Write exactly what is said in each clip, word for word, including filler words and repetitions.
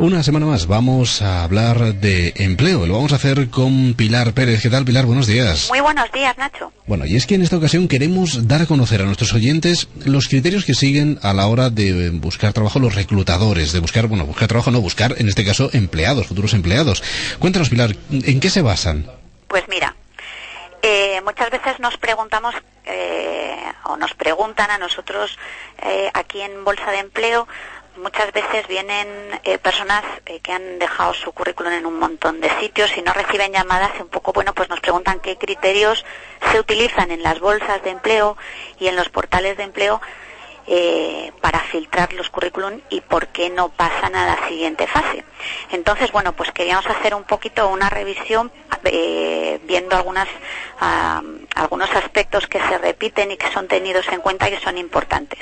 Una semana más vamos a hablar de empleo. Lo vamos a hacer con Pilar Pérez. ¿Qué tal, Pilar? Buenos días. Muy buenos días, Nacho. Bueno, y es que en esta ocasión queremos dar a conocer a nuestros oyentes los criterios que siguen a la hora de buscar trabajo los reclutadores, de buscar, bueno, buscar trabajo, no, buscar en este caso empleados, futuros empleados. Cuéntanos, Pilar, ¿en qué se basan? Pues mira, eh, muchas veces nos preguntamos, eh, o nos preguntan a nosotros eh, aquí en Bolsa de Empleo. Muchas veces vienen eh, personas eh, que han dejado su currículum en un montón de sitios y no reciben llamadas y un poco, bueno, pues nos preguntan qué criterios se utilizan en las bolsas de empleo y en los portales de empleo eh, para filtrar los currículum y por qué no pasan a la siguiente fase. Entonces, bueno, pues queríamos hacer un poquito una revisión eh, viendo algunas uh, algunos aspectos que se repiten y que son tenidos en cuenta y que son importantes.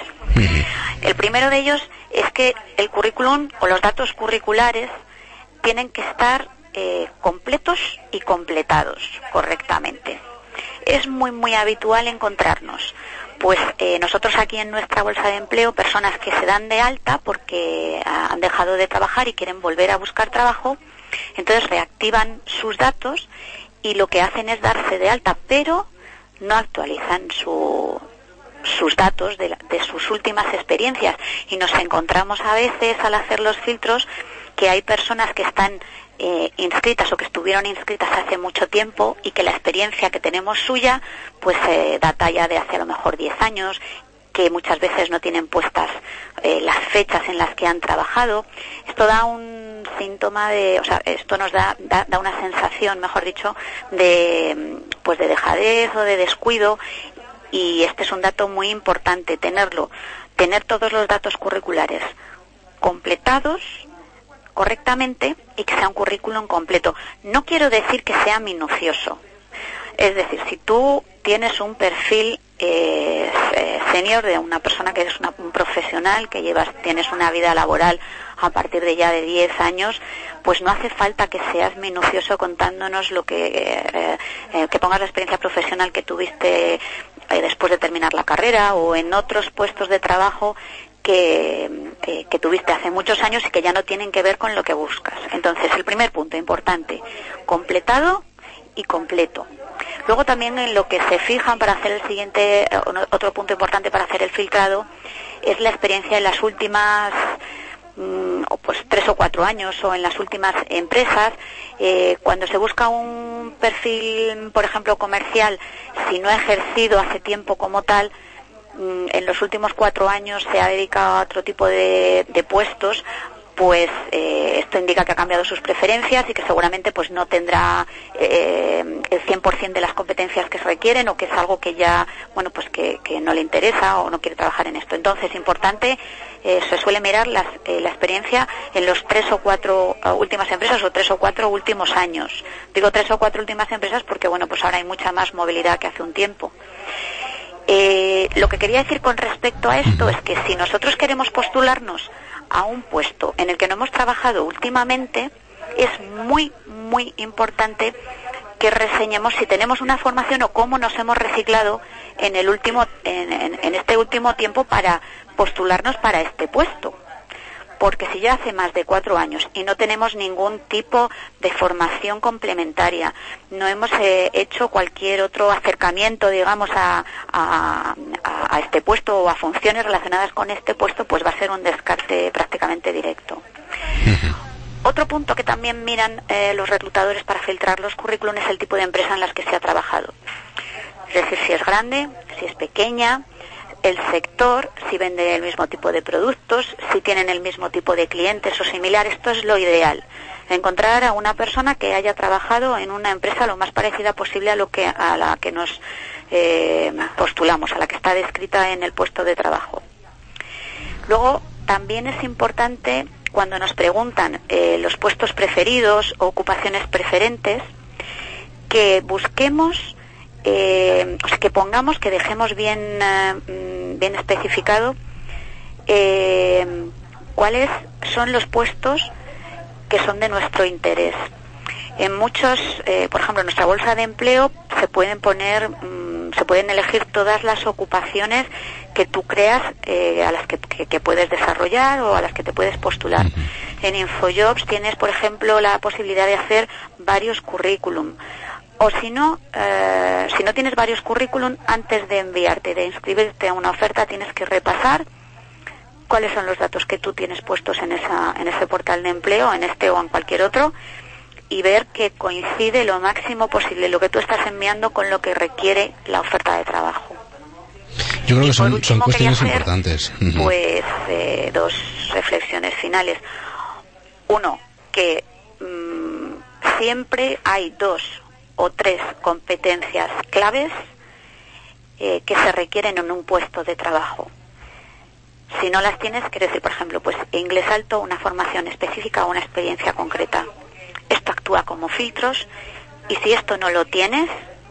El primero de ellos es que el currículum o los datos curriculares tienen que estar eh, completos y completados correctamente. Es muy, muy habitual encontrarnos, pues eh, nosotros aquí en nuestra bolsa de empleo, personas que se dan de alta porque han dejado de trabajar y quieren volver a buscar trabajo, entonces reactivan sus datos y lo que hacen es darse de alta, pero no actualizan su... sus datos de, la, de sus últimas experiencias y nos encontramos a veces al hacer los filtros que hay personas que están eh, inscritas o que estuvieron inscritas hace mucho tiempo y que la experiencia que tenemos suya pues eh, data ya de hace a lo mejor diez años, que muchas veces no tienen puestas eh, las fechas en las que han trabajado. Esto da un síntoma de, o sea, esto nos da, da, da una sensación, mejor dicho, de pues de dejadez o de descuido. Y este es un dato muy importante, tenerlo, tener todos los datos curriculares completados correctamente y que sea un currículum completo. No quiero decir que sea minucioso. Es decir, si tú tienes un perfil eh, senior de una persona que es una, un profesional, que llevas, tienes una vida laboral a partir de ya de diez años, pues no hace falta que seas minucioso contándonos lo que, eh, eh, que pongas la experiencia profesional que tuviste después de terminar la carrera o en otros puestos de trabajo que, eh, que tuviste hace muchos años y que ya no tienen que ver con lo que buscas. Entonces, el primer punto importante, completado y completo. Luego también en lo que se fijan para hacer el siguiente, otro punto importante para hacer el filtrado, es la experiencia en las últimas o pues tres o cuatro años o en las últimas empresas. Eh, cuando se busca un perfil, por ejemplo, comercial, si no ha ejercido hace tiempo como tal, mm, en los últimos cuatro años se ha dedicado a otro tipo de, de puestos, pues eh, esto indica que ha cambiado sus preferencias y que seguramente pues no tendrá eh, el cien por ciento de las competencias que se requieren, o que es algo que ya, bueno, pues que, que no le interesa o no quiere trabajar en esto. Entonces, importante, eh, se suele mirar las, eh, la experiencia en los tres o cuatro uh, últimas empresas o tres o cuatro últimos años. Digo tres o cuatro últimas empresas porque, bueno, pues ahora hay mucha más movilidad que hace un tiempo. Eh, lo que quería decir con respecto a esto es que si nosotros queremos postularnos a un puesto en el que no hemos trabajado últimamente, es muy, muy importante que reseñemos si tenemos una formación o cómo nos hemos reciclado en el último, en, en, en este último tiempo para postularnos para este puesto. Porque si ya hace más de cuatro años y no tenemos ningún tipo de formación complementaria, no hemos eh, hecho cualquier otro acercamiento, digamos, a, a, a este puesto o a funciones relacionadas con este puesto, pues va a ser un descarte prácticamente directo. Otro punto que también miran eh, los reclutadores para filtrar los currículums es el tipo de empresa en las que se ha trabajado. Es decir, si es grande, si es pequeña, el sector, si venden el mismo tipo de productos, si tienen el mismo tipo de clientes o similar. Esto es lo ideal, encontrar a una persona que haya trabajado en una empresa lo más parecida posible a lo que a la que nos eh, postulamos, a la que está descrita en el puesto de trabajo. Luego, también es importante, cuando nos preguntan eh, los puestos preferidos o ocupaciones preferentes, que busquemos Eh, o sea, que pongamos, que dejemos bien eh, bien especificado eh, cuáles son los puestos que son de nuestro interés. En muchos, eh, por ejemplo, en nuestra bolsa de empleo se pueden poner, mmm, se pueden elegir todas las ocupaciones que tú creas eh, a las que, que, que puedes desarrollar o a las que te puedes postular. En InfoJobs tienes, por ejemplo, la posibilidad de hacer varios currículum. O si no, eh, si no tienes varios currículum, antes de enviarte, de inscribirte a una oferta, tienes que repasar cuáles son los datos que tú tienes puestos en esa en ese portal de empleo, en este o en cualquier otro, y ver que coincide lo máximo posible lo que tú estás enviando con lo que requiere la oferta de trabajo. Yo creo y que son, último, son cuestiones hacer, importantes. Pues eh, dos reflexiones finales. Uno, que mmm, siempre hay dos o tres competencias claves eh, que se requieren en un puesto de trabajo. Si no las tienes, quiere decir, por ejemplo, pues inglés alto, una formación específica o una experiencia concreta. Esto actúa como filtros, y si esto no lo tienes,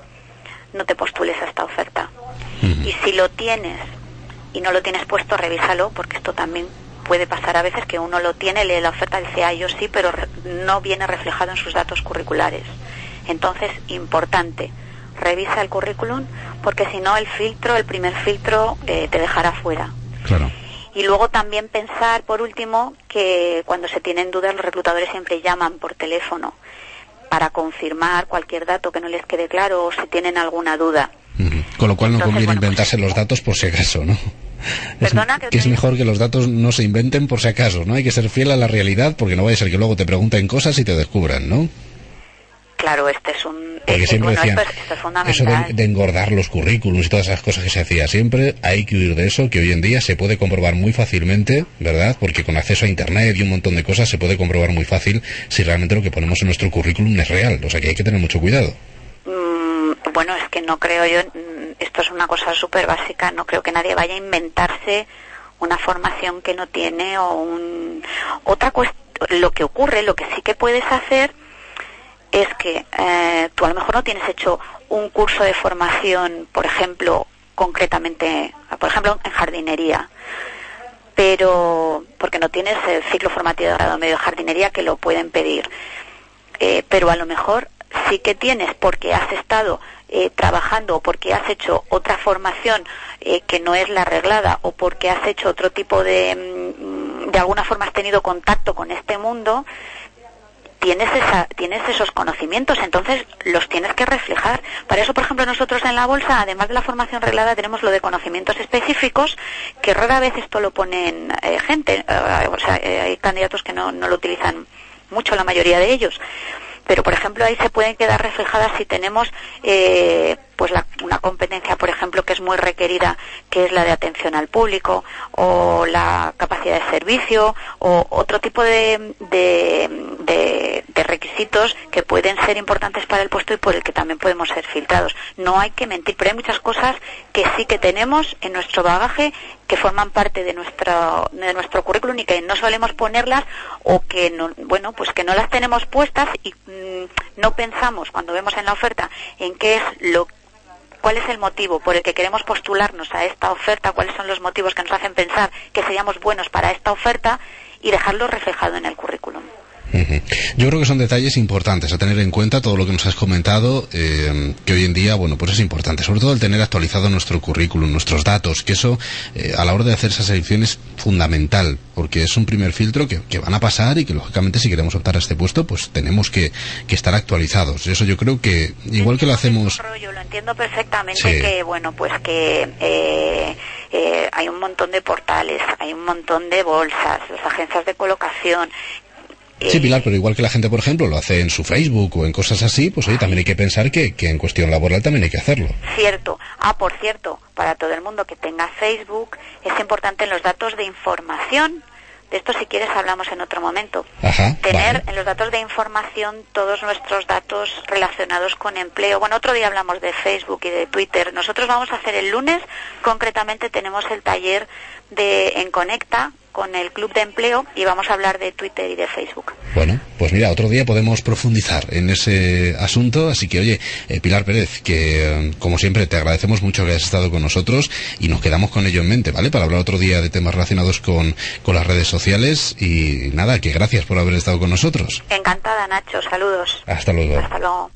no te postules a esta oferta. Uh-huh. Y si lo tienes y no lo tienes puesto, revísalo, porque esto también puede pasar a veces que uno lo tiene, lee la oferta y dice, ah, yo sí, pero re- no viene reflejado en sus datos curriculares. Entonces, importante, revisa el currículum, porque si no, el filtro, el primer filtro, eh, te dejará fuera. Claro. Y luego también pensar, por último, que cuando se tienen dudas, los reclutadores siempre llaman por teléfono para confirmar cualquier dato que no les quede claro, o si tienen alguna duda. Uh-huh. Con lo cual no Entonces, conviene bueno, inventarse pues, los datos por si acaso, ¿no? Perdona, es, que es mejor que los datos no se inventen por si acaso, ¿no? Hay que ser fiel a la realidad, porque no vaya a ser que luego te pregunten cosas y te descubran, ¿no? Claro, este es un... Porque eh, siempre bueno, decían, esto es, esto es fundamental. eso de, de engordar los currículums y todas esas cosas que se hacía siempre, hay que huir de eso, que hoy en día se puede comprobar muy fácilmente, ¿verdad? Porque con acceso a Internet y un montón de cosas se puede comprobar muy fácil si realmente lo que ponemos en nuestro currículum es real. O sea que hay que tener mucho cuidado. Mm, bueno, es que no creo yo... Esto es una cosa súper básica. No creo que nadie vaya a inventarse una formación que no tiene o un... Otra cuestión... Lo que ocurre, lo que sí que puedes hacer... es que eh, tú a lo mejor no tienes hecho un curso de formación, por ejemplo, concretamente, por ejemplo, en jardinería, pero porque no tienes el ciclo formativo de grado medio de jardinería, que lo pueden pedir, eh, pero a lo mejor sí que tienes, porque has estado eh, trabajando, o porque has hecho otra formación eh, que no es la reglada, o porque has hecho otro tipo de, de alguna forma has tenido contacto con este mundo, tienes esa, tienes esos conocimientos, entonces los tienes que reflejar. Para eso, por ejemplo, nosotros en la bolsa, además de la formación reglada, tenemos lo de conocimientos específicos, que rara vez esto lo ponen eh, gente, eh, o sea, eh, hay candidatos que no, no lo utilizan mucho, la mayoría de ellos. Pero, por ejemplo, ahí se pueden quedar reflejadas si tenemos eh, pues la, una competencia, por ejemplo, que es muy requerida, que es la de atención al público, o la capacidad de servicio, o otro tipo de, de, de, de requisitos que pueden ser importantes para el puesto y por el que también podemos ser filtrados. No hay que mentir, pero hay muchas cosas que sí que tenemos en nuestro bagaje, que forman parte de nuestro de nuestro currículum y que no solemos ponerlas, o que no, bueno, pues que no las tenemos puestas y mmm, no pensamos cuando vemos en la oferta en qué es lo cuál es el motivo por el que queremos postularnos a esta oferta, cuáles son los motivos que nos hacen pensar que seríamos buenos para esta oferta, y dejarlo reflejado en el currículum. Uh-huh. Yo creo que son detalles importantes a tener en cuenta, todo lo que nos has comentado, eh, que hoy en día, bueno, pues es importante, sobre todo el tener actualizado nuestro currículum, nuestros datos, que eso eh, a la hora de hacer esa selección es fundamental, porque es un primer filtro que, que van a pasar y que lógicamente si queremos optar a este puesto, pues tenemos que, que estar actualizados. Eso yo creo que, igual que lo hacemos... Yo lo entiendo perfectamente, sí. Que bueno, pues que eh, eh, hay un montón de portales, hay un montón de bolsas, las agencias de colocación. Sí, Pilar, pero igual que la gente, por ejemplo, lo hace en su Facebook o en cosas así, pues oye, también hay que pensar que, que en cuestión laboral también hay que hacerlo. Cierto. Ah, por cierto, para todo el mundo que tenga Facebook, es importante en los datos de información, de esto si quieres hablamos en otro momento, Ajá, tener vale. en los datos de información todos nuestros datos relacionados con empleo. Bueno, otro día hablamos de Facebook y de Twitter. Nosotros vamos a hacer el lunes, concretamente tenemos el taller de En Conecta, con el Club de Empleo, y vamos a hablar de Twitter y de Facebook. Bueno, pues mira, otro día podemos profundizar en ese asunto, así que oye, eh, Pilar Pérez, que eh, como siempre te agradecemos mucho que hayas estado con nosotros y nos quedamos con ello en mente, ¿vale? Para hablar otro día de temas relacionados con, con las redes sociales, y nada, que gracias por haber estado con nosotros. Encantada, Nacho, saludos. Hasta luego. Hasta luego.